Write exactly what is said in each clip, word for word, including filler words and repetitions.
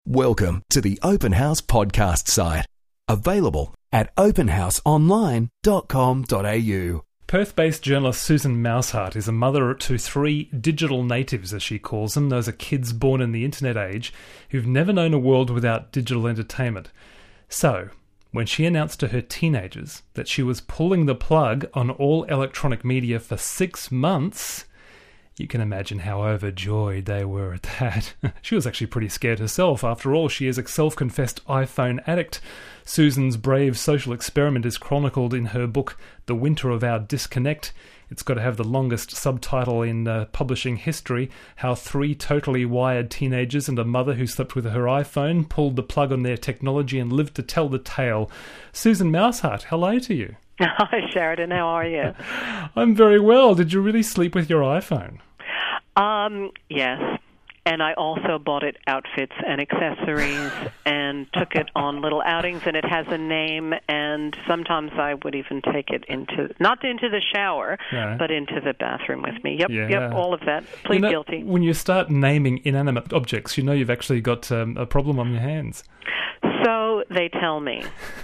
Welcome to the Open House podcast site. Available at open house online dot com dot a u. Perth-based journalist Susan Mouseheart is a mother to three digital natives, as she calls them. Those are kids born in the internet age who've never known a world without digital entertainment. So, when she announced to her teenagers that she was pulling the plug on all electronic media for six months... you can imagine how overjoyed they were at that. She was actually pretty scared herself. After all, she is a self-confessed iPhone addict. Susan's brave social experiment is chronicled in her book, The Winter of Our Disconnect. It's got to have the longest subtitle in uh, publishing history, How Three Totally Wired Teenagers and a Mother Who Slept with Her iPhone Pulled the Plug on Their Technology and Lived to Tell the Tale. Susan Mouseheart, hello to you. Hi, Sheridan. How are you? I'm very well. Did you really sleep with your iPhone? Um, yes, and I also bought it outfits and accessories and took it on little outings, and it has a name, and sometimes I would even take it into, not into the shower, yeah. but into the bathroom with me. Yep, yeah. yep, all of that. Plead you know, guilty. When you start naming inanimate objects, you know you've actually got um, a problem on your hands. So they tell me.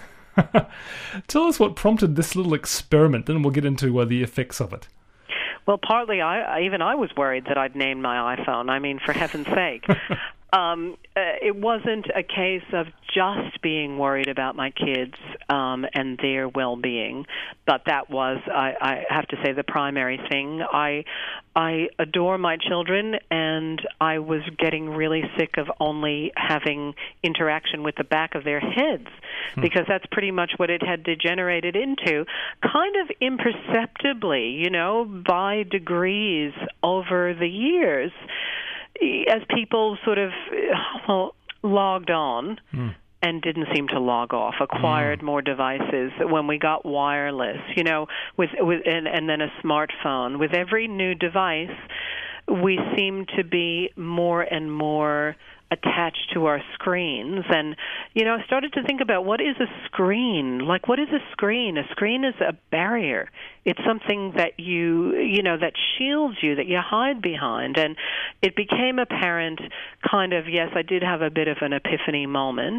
Tell us what prompted this little experiment, then we'll get into uh, the effects of it. Well, partly, I even I was worried that I'd named my iPhone. I mean, for heaven's sake. um, uh, it wasn't a case of just being worried about my kids um, and their well-being, but that was, I, I have to say, the primary thing. I I adore my children, and I was getting really sick of only having interaction with the back of their heads, hmm. because that's pretty much what it had degenerated into, kind of imperceptibly, you know, by degrees over the years, as people sort of well, logged on. Hmm. and didn't seem to log off, acquired mm. more devices. When we got wireless, you know, with, with and, and then a smartphone. With every new device, we seem to be more and more attached to our screens. And, you know, I started to think about, what is a screen? Like, what is a screen? A screen is a barrier. It's something that you, you know, that shields you, that you hide behind. And it became apparent, kind of, yes, I did have a bit of an epiphany moment,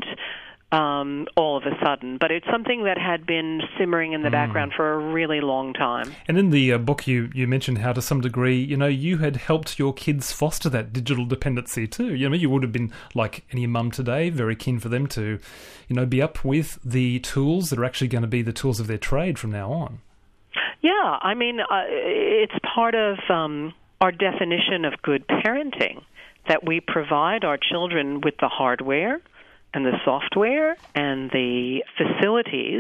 um, all of a sudden. But it's something that had been simmering in the mm. background for a really long time. And in the uh, book, you, you mentioned how, to some degree, you know, you had helped your kids foster that digital dependency too. You know, you would have been, like any mum today, very keen for them to, you know, be up with the tools that are actually going to be the tools of their trade from now on. Yeah, I mean, uh, it's part of um, our definition of good parenting, that we provide our children with the hardware and the software and the facilities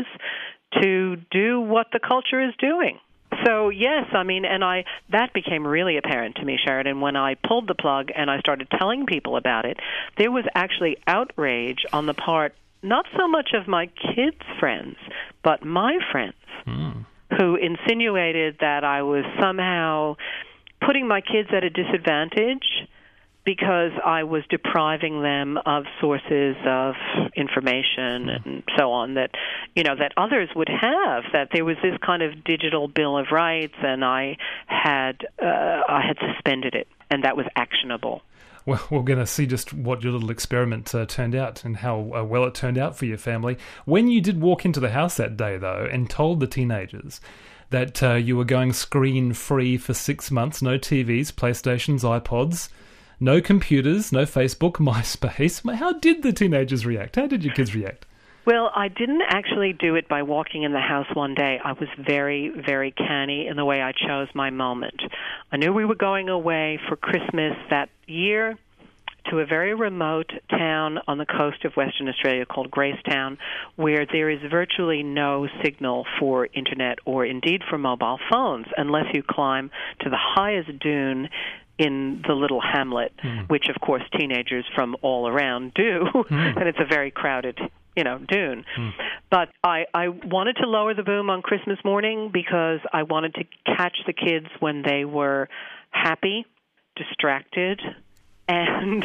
to do what the culture is doing. So, yes, I mean, and I that became really apparent to me, Sheridan, when I pulled the plug and I started telling people about it. There was actually outrage on the part, not so much of my kids' friends, but my friends, mm. who insinuated that I was somehow putting my kids at a disadvantage because I was depriving them of sources of information and so on that, you know, that others would have, that there was this kind of digital Bill of Rights, and I had uh, I had suspended it, and that was actionable. Well, we're going to see just what your little experiment uh, turned out and how uh, well it turned out for your family. When you did walk into the house that day, though, and told the teenagers that uh, you were going screen-free for six months, no T Vs, PlayStations, iPods, no computers, no Facebook, MySpace, how did the teenagers react? How did your kids react? Well, I didn't actually do it by walking in the house one day. I was very, very canny in the way I chose my moment. I knew we were going away for Christmas that year to a very remote town on the coast of Western Australia called Gracetown, where there is virtually no signal for internet or indeed for mobile phones unless you climb to the highest dune in the little hamlet, mm. which, of course, teenagers from all around do, mm. and it's a very crowded, you know, dune. Mm. But I, I wanted to lower the boom on Christmas morning because I wanted to catch the kids when they were happy, distracted, and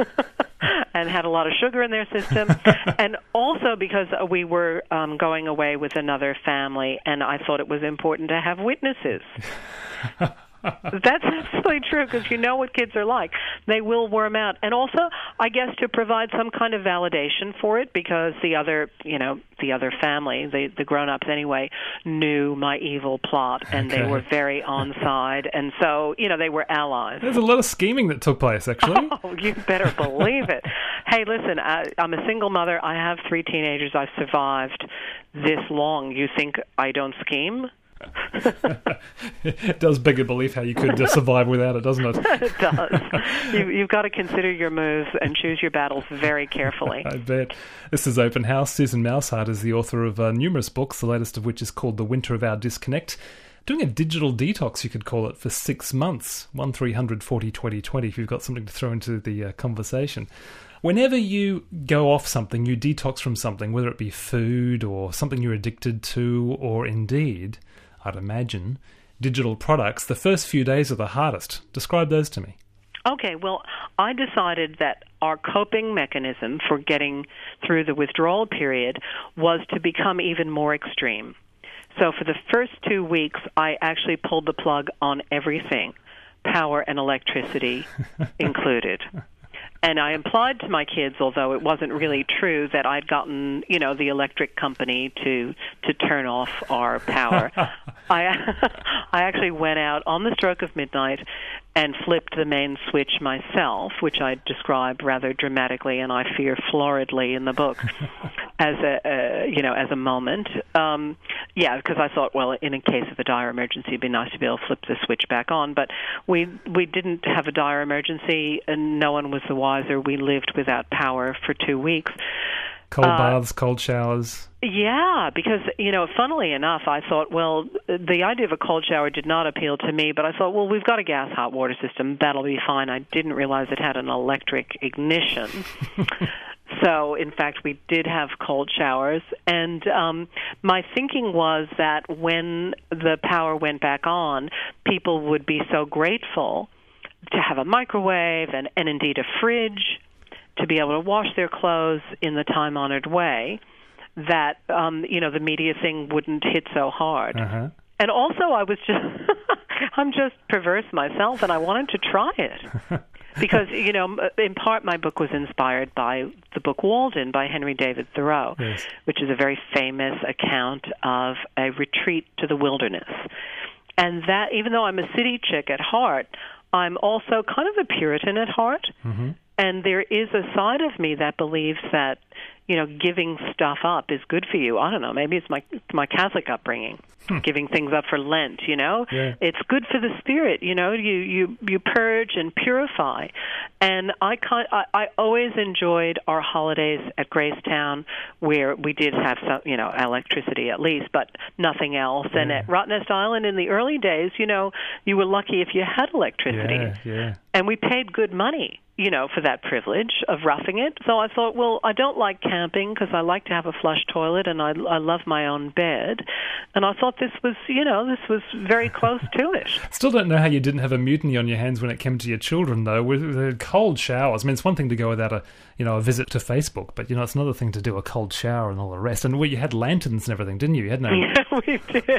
and had a lot of sugar in their system, and also because we were um, going away with another family, and I thought it was important to have witnesses. That's absolutely true, because you know what kids are like. They will worm out. And also, I guess, to provide some kind of validation for it, because the other, you know, the other family, the, the grown-ups anyway, knew my evil plot, and okay. they were very on side. And so, you know, they were allies. There's a lot of scheming that took place, actually. Oh, you better believe it. Hey, listen, I, I'm a single mother. I have three teenagers. I've survived this long. You think I don't scheme? It does beg a belief how you could uh, survive without it, doesn't it? It does. You, you've got to consider your moves and choose your battles very carefully. I bet. This is Open House. Susan Mouseheart is the author of uh, numerous books, the latest of which is called The Winter of Our Disconnect. Doing a digital detox, you could call it, for six months. one three hundred forty twenty twenty if you've got something to throw into the uh, conversation. Whenever you go off something, you detox from something, whether it be food or something you're addicted to, or indeed, I'd imagine, digital products, the first few days are the hardest. Describe those to me. Okay, well, I decided that our coping mechanism for getting through the withdrawal period was to become even more extreme. So for the first two weeks, I actually pulled the plug on everything, power and electricity included. And I implied to my kids, although it wasn't really true, that I'd gotten, you know, the electric company to to turn off our power. I I actually went out on the stroke of midnight and flipped the main switch myself, which I describe rather dramatically and I fear floridly in the book as a, a you know as a moment. Um, yeah, because I thought, well, in a case of a dire emergency, it'd be nice to be able to flip the switch back on. But we we didn't have a dire emergency, and no one was the wiser. We lived without power for two weeks. Cold uh, baths, cold showers. Yeah, because, you know, funnily enough, I thought, well, the idea of a cold shower did not appeal to me, but I thought, well, we've got a gas hot water system. That'll be fine. I didn't realize it had an electric ignition. So, in fact, we did have cold showers. And um, my thinking was that when the power went back on, people would be so grateful to have a microwave and, and indeed a fridge, to be able to wash their clothes in the time-honored way, that, um, you know, the media thing wouldn't hit so hard. Uh-huh. And also, I was just, I'm just perverse myself, and I wanted to try it. Because, you know, in part, my book was inspired by the book Walden by Henry David Thoreau, yes. which is a very famous account of a retreat to the wilderness. And that, even though I'm a city chick at heart, I'm also kind of a Puritan at heart. Mm-hmm. And there is a side of me that believes that, you know, giving stuff up is good for you. I don't know, maybe it's my my Catholic upbringing, hmm. giving things up for Lent, you know. Yeah. It's good for the spirit, you know. You you, you purge and purify. And I, kind, I I always enjoyed our holidays at Gracetown, where we did have some, you know, electricity at least, but nothing else. Yeah. And at Rottnest Island in the early days, you know, you were lucky if you had electricity. Yeah, yeah. And we paid good money, you know, for that privilege of roughing it. So I thought, well, I don't like camping because I like to have a flush toilet and I, I love my own bed. And I thought this was, you know, this was very close to it. Still don't know how you didn't have a mutiny on your hands when it came to your children, though, with the cold showers. I mean, it's one thing to go without a, you know, a visit to Facebook, but, you know, it's another thing to do a cold shower and all the rest. And well, you had lanterns and everything, didn't you? You had no... Yeah, we did.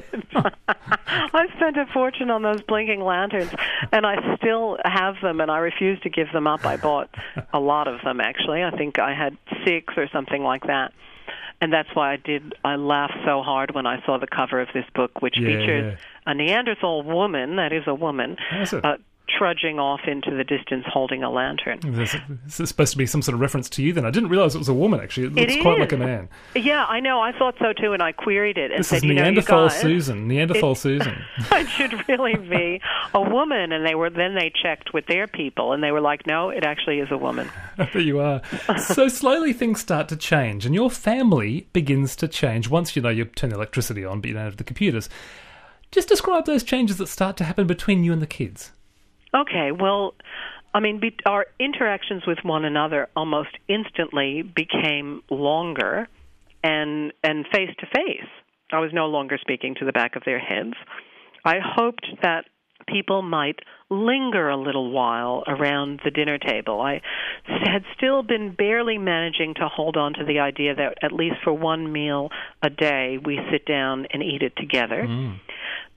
I spent a fortune on those blinking lanterns, and I still have them, and I refuse to give them up. I bought a lot of them, actually. I think I had six or something like that. And that's why I did. I laughed so hard when I saw the cover of this book, which yeah, features yeah. a Neanderthal woman, that is a woman, uh, trudging off into the distance holding a lantern. This is supposed to be some sort of reference to you then. I didn't realize it was a woman, actually. It looks it quite is. like a man. Yeah, I know. I thought so, too, and I queried it and this said, is you Neanderthal know, you guys, Susan. Neanderthal it, Susan. It should really be a woman. And they were then they checked with their people, and they were like, no, it actually is a woman. There you are. So slowly things start to change, and your family begins to change. Once, you know, you turn the electricity on, but you don't have the computers. Just describe those changes that start to happen between you and the kids. Okay, well, I mean, be, our interactions with one another almost instantly became longer and and face-to-face. I was no longer speaking to the back of their heads. I hoped that people might linger a little while around the dinner table. I had still been barely managing to hold on to the idea that at least for one meal a day we sit down and eat it together. Mm.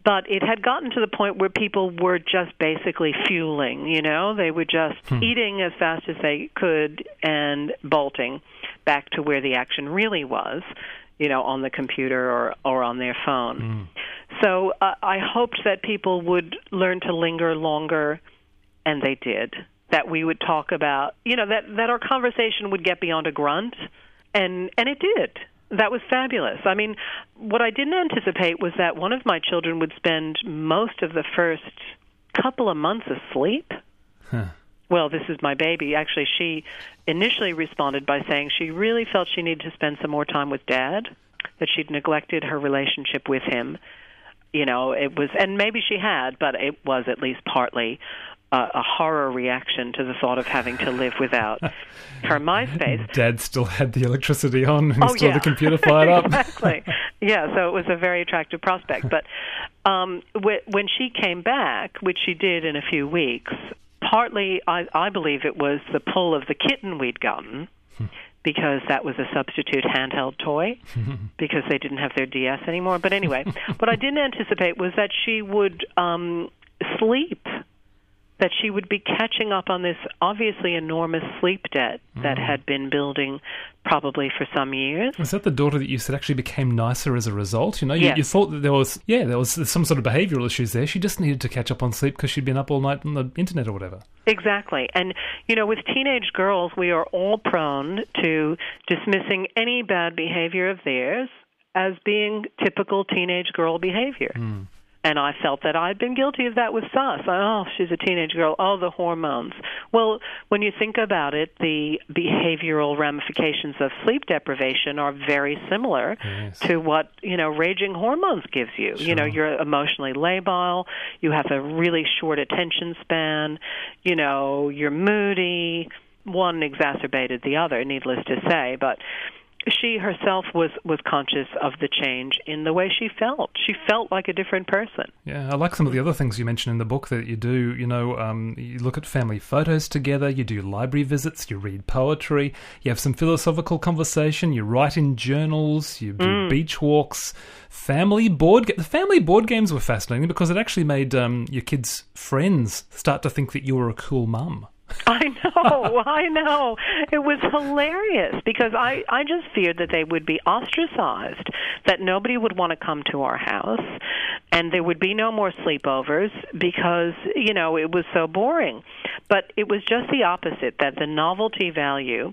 But it had gotten to the point where people were just basically fueling, you know? They were just hmm. eating as fast as they could and bolting back to where the action really was, you know, on the computer or, or on their phone. Mm. So uh, I hoped that people would learn to linger longer, and they did. That we would talk about, you know, that, that our conversation would get beyond a grunt, and, and it did. That was fabulous. I mean, what I didn't anticipate was that one of my children would spend most of the first couple of months asleep. Huh. Well, this is my baby. Actually, she initially responded by saying she really felt she needed to spend some more time with Dad, that she'd neglected her relationship with him. You know, it was, and maybe she had, but it was at least partly Uh, a horror reaction to the thought of having to live without her MySpace. Dad still had the electricity on and oh, still yeah. the computer fired up. Exactly. Yeah, so it was a very attractive prospect. But um, w- when she came back, which she did in a few weeks, partly I, I believe it was the pull of the kitten we'd gotten, because that was a substitute handheld toy, because they didn't have their D S anymore. But anyway, what I didn't anticipate was that she would um, sleep, that she would be catching up on this obviously enormous sleep debt that mm. had been building probably for some years. Was that the daughter that you said actually became nicer as a result? You know, you, yes. you thought that there was, yeah, there was some sort of behavioural issues there. She just needed to catch up on sleep because she'd been up all night on the internet or whatever. Exactly. And, you know, with teenage girls, we are all prone to dismissing any bad behavior of theirs as being typical teenage girl behavior. Mm. And I felt that I'd been guilty of that with Sus. Oh, she's a teenage girl. Oh, the hormones. Well, when you think about it, the behavioral ramifications of sleep deprivation are very similar yes. to what, you know, raging hormones gives you. Sure. You know, you're emotionally labile. You have a really short attention span. You know, you're moody. One exacerbated the other, needless to say. But she herself was, was conscious of the change in the way she felt. She felt like a different person. Yeah, I like some of the other things you mentioned in the book that you do. You know, um, you look at family photos together, you do library visits, you read poetry, you have some philosophical conversation, you write in journals, you do mm. beach walks, family board ga- The family board games were fascinating because it actually made um, your kids' friends start to think that you were a cool mum. I know, I know. It was hilarious because I, I just feared that they would be ostracized, that nobody would want to come to our house, and there would be no more sleepovers because, you know, it was so boring. But it was just the opposite, that the novelty value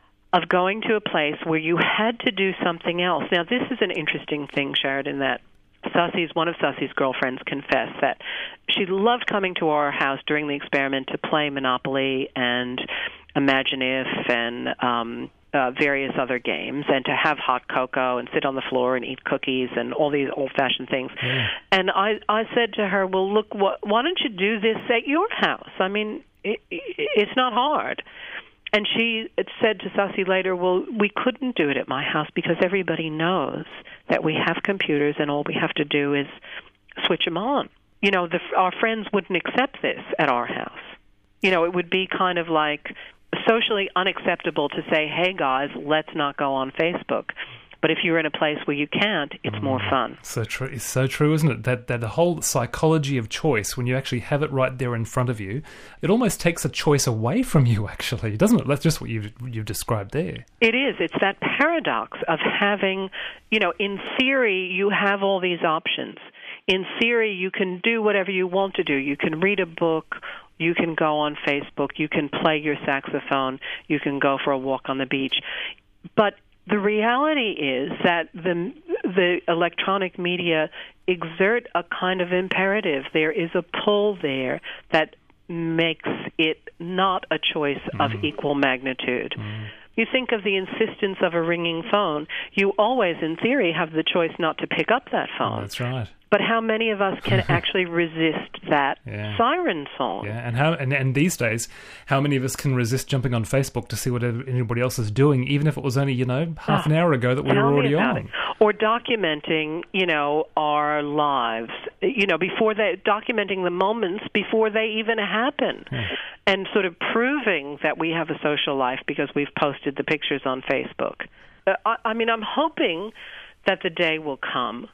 of going to a place where you had to do something else. Now, this is an interesting thing, Sheridan, that Sussie's, one of Sussie's girlfriends confessed that she loved coming to our house during the experiment to play Monopoly and Imagine If and um, uh, various other games, and to have hot cocoa and sit on the floor and eat cookies and all these old-fashioned things. Yeah. And I, I said to her, well, look, wh- why don't you do this at your house? I mean, it, it, it's not hard. And she said to Sussie later, well, we couldn't do it at my house because everybody knows that we have computers and all we have to do is switch them on. You know, the, our friends wouldn't accept this at our house. You know, it would be kind of like socially unacceptable to say, hey, guys, let's not go on Facebook. But if you're in a place where you can't, it's mm. more fun. So true. It's so true, isn't it? That that the whole psychology of choice, when you actually have it right there in front of you, it almost takes a choice away from you, actually, doesn't it? That's just what you've, you've described there. It is. It's that paradox of having, you know, in theory, you have all these options. In theory, you can do whatever you want to do. You can read a book. You can go on Facebook. You can play your saxophone. You can go for a walk on the beach. But the reality is that the the electronic media exert a kind of imperative. There is a pull there that makes it not a choice mm. of equal magnitude. Mm. You think of the insistence of a ringing phone. You always, in theory, have the choice not to pick up that phone. Oh, that's right. But how many of us can actually resist that yeah. siren song? Yeah, and how and, and these days, how many of us can resist jumping on Facebook to see what anybody else is doing, even if it was only, you know, half an hour ago that we were already on? It. Or documenting, you know, our lives, you know, before they documenting the moments before they even happen, yeah. and sort of proving that we have a social life because we've posted the pictures on Facebook. Uh, I, I mean, I'm hoping that the day will come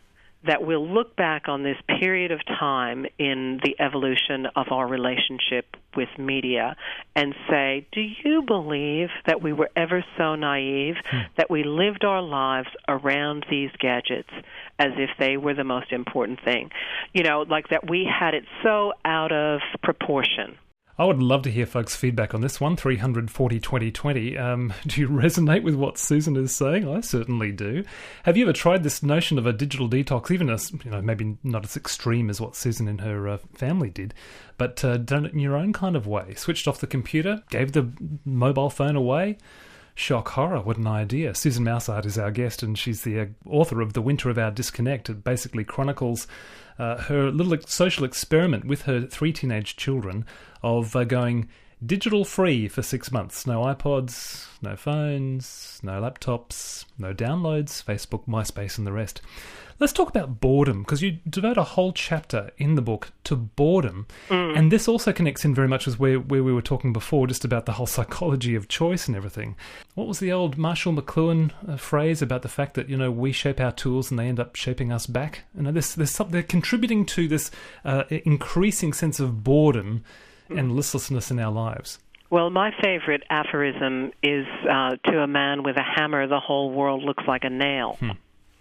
that we'll look back on this period of time in the evolution of our relationship with media and say, do you believe that we were ever so naive hmm. that we lived our lives around these gadgets as if they were the most important thing? You know, like that we had it so out of proportion. I would love to hear folks' feedback on this one, three hundred forty twenty twenty. Um, do you resonate with what Susan is saying? I certainly do. Have you ever tried this notion of a digital detox, even as, you know, maybe not as extreme as what Susan and her uh, family did, but uh, done it in your own kind of way? Switched off the computer, gave the mobile phone away? Shock horror, what an idea. Susan Mouseart is our guest, and she's the uh, author of The Winter of Our Disconnect. It basically chronicles uh, her little social experiment with her three teenage children of uh, going digital-free for six months. No iPods, no phones, no laptops, no downloads, Facebook, MySpace and the rest. Let's talk about boredom, because you devote a whole chapter in the book to boredom. Mm. And this also connects in very much with where, where we were talking before, just about the whole psychology of choice and everything. What was the old Marshall McLuhan uh, phrase about the fact that, you know, we shape our tools and they end up shaping us back? You know, there's, there's something, they're contributing to this uh, increasing sense of boredom mm. and listlessness in our lives. Well, my favorite aphorism is, uh, to a man with a hammer, the whole world looks like a nail. Hmm.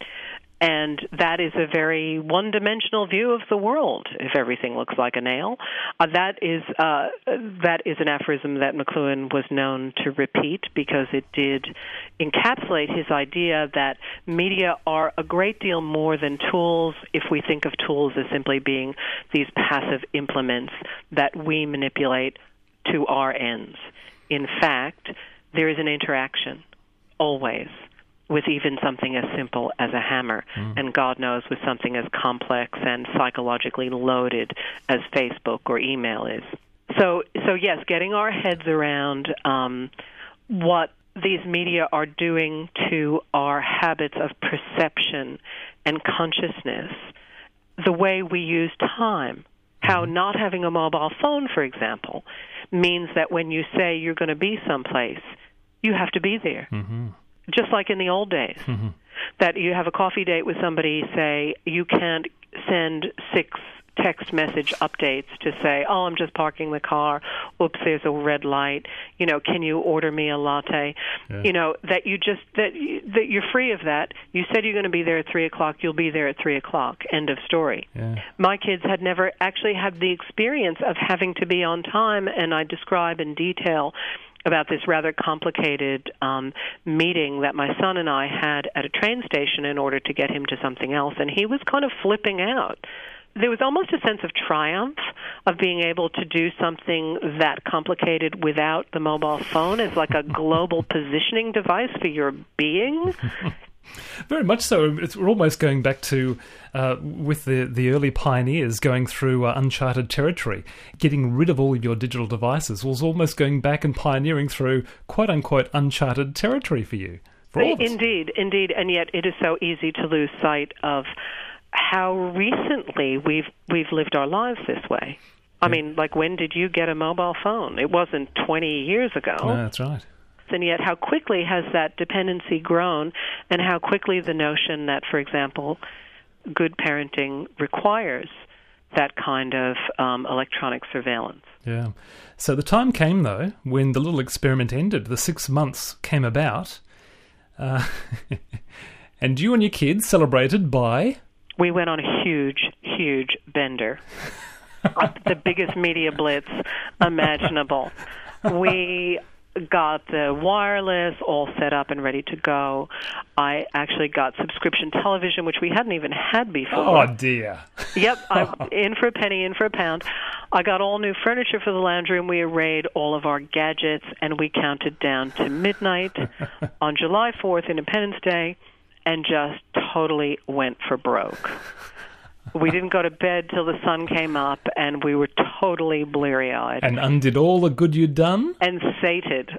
And that is a very one-dimensional view of the world, if everything looks like a nail. Uh, that is uh, that is an aphorism that McLuhan was known to repeat because it did encapsulate his idea that media are a great deal more than tools if we think of tools as simply being these passive implements that we manipulate to our ends. In fact, there is an interaction, always, with even something as simple as a hammer, mm. and God knows with something as complex and psychologically loaded as Facebook or email is. So, so yes, getting our heads around um, what these media are doing to our habits of perception and consciousness, the way we use time, how not having a mobile phone, for example, means that when you say you're going to be someplace, you have to be there. Mm-hmm. Just like in the old days, mm-hmm. that you have a coffee date with somebody, say, you can't send six text message updates to say, oh, I'm just parking the car, oops, there's a red light, you know, can you order me a latte? Yeah. You know, that you just, that, you, that you're free of that. You said you're going to be there at three o'clock, you'll be there at three o'clock, end of story. Yeah. My kids had never actually had the experience of having to be on time, and I describe in detail about this rather complicated um, meeting that my son and I had at a train station in order to get him to something else, and he was kind of flipping out. There was almost a sense of triumph of being able to do something that complicated without the mobile phone as like a global positioning device for your being. Very much so. It's, we're almost going back to, uh, with the, the early pioneers going through uh, uncharted territory. Getting rid of all of your digital devices was almost going back and pioneering through quote-unquote uncharted territory for you. For all of us. Indeed, indeed. And yet it is so easy to lose sight of how recently we've we've lived our lives this way. I yeah. mean, like, when did you get a mobile phone? It wasn't twenty years ago. No, that's right. And yet how quickly has that dependency grown, and how quickly the notion that, for example, good parenting requires that kind of um, electronic surveillance. Yeah. So the time came, though, when the little experiment ended. The six months came about. Uh, and you and your kids celebrated by... We went on a huge, huge bender. The biggest media blitz imaginable. We got the wireless all set up and ready to go. I actually got subscription television, which we hadn't even had before. Oh, dear. Yep, I, in for a penny, in for a pound. I got all new furniture for the lounge room. We arrayed all of our gadgets, and we counted down to midnight on July fourth, Independence Day, and just totally went for broke. We didn't go to bed till the sun came up, and we were totally bleary-eyed. And undid all the good you'd done? And sated.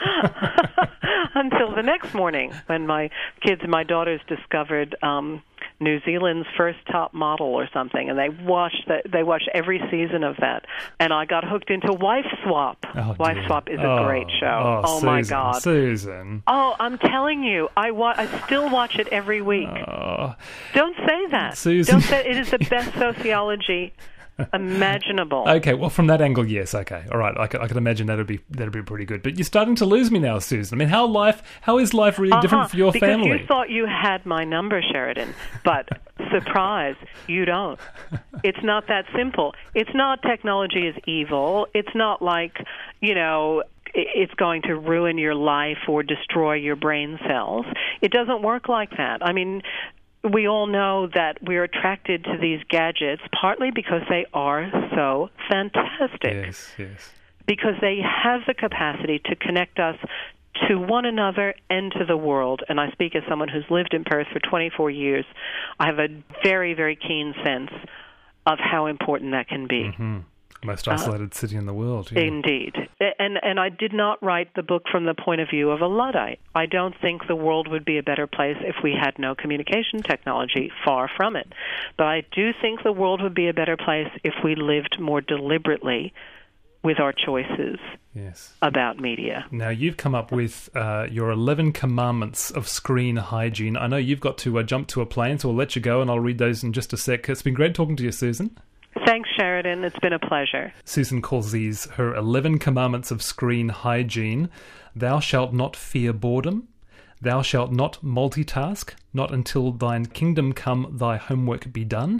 Until the next morning, when my kids and my daughters discovered um, New Zealand's First Top Model or something, and they watched the, they watched every season of that. And I got hooked into Wife Swap. Oh, Wife dear. Swap is a oh, great show. Oh, oh Susan, my God, Susan. Oh, I'm telling you, I wa- I still watch it every week. Oh, Don't say that. Susan. Don't say it is the best sociology imaginable. Okay, well, from that angle, yes. Okay, all right. I can, I can imagine that'd be that'd be pretty good. But you're starting to lose me now, Susan. I mean, how life? How is life really uh-huh, different for your because family? Because you thought you had my number, Sheridan, but surprise, you don't. It's not that simple. It's not technology is evil. It's not like, you know, it's going to ruin your life or destroy your brain cells. It doesn't work like that. I mean, we all know that we're attracted to these gadgets partly because they are so fantastic. Yes, yes. Because they have the capacity to connect us to one another and to the world. And I speak as someone who's lived in Perth for twenty-four years. I have a very, very keen sense of how important that can be. Mm-hmm. Most isolated uh, city in the world. Yeah. Indeed. And and I did not write the book from the point of view of a Luddite. I don't think the world would be a better place if we had no communication technology, far from it. But I do think the world would be a better place if we lived more deliberately with our choices yes. about media. Now, you've come up with uh, your eleven commandments of screen hygiene. I know you've got to uh, jump to a plane, so I'll let you go and I'll read those in just a sec. It's been great talking to you, Susan. Thanks, Sheridan. It's been a pleasure. Susan calls these her eleven commandments of screen hygiene. Thou shalt not fear boredom. Thou shalt not multitask, not until thine kingdom come, thy homework be done.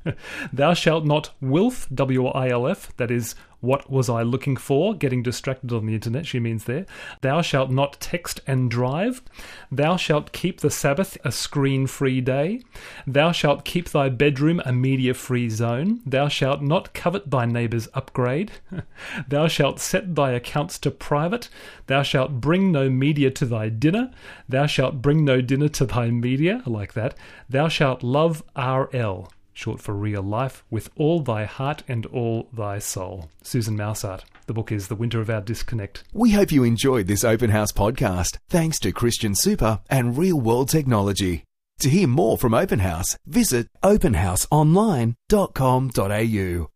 Thou shalt not wilf, W I L F, that is, what was I looking for? Getting distracted on the internet, she means there. Thou shalt not text and drive. Thou shalt keep the Sabbath a screen-free day. Thou shalt keep thy bedroom a media-free zone. Thou shalt not covet thy neighbour's upgrade. Thou shalt set thy accounts to private. Thou shalt bring no media to thy dinner. Thou shalt bring no dinner to thy media. I like that. Thou shalt love R L. Short for real life, with all thy heart and all thy soul. Susan Mouseart. The book is The Winter of Our Disconnect. We hope you enjoyed this Open House podcast, thanks to Christian Super and Real World Technology. To hear more from Open House, visit open house online dot com dot a u.